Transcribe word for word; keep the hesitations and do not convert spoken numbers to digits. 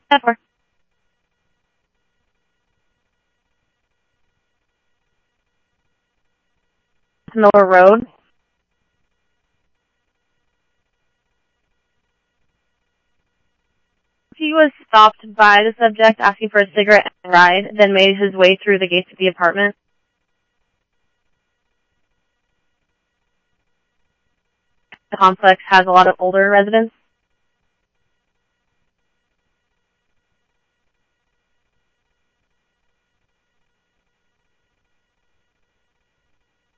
ten four. Miller Road. He was stopped by the subject asking for a cigarette and a ride, then made his way through the gates of the apartment. The complex has a lot of older residents.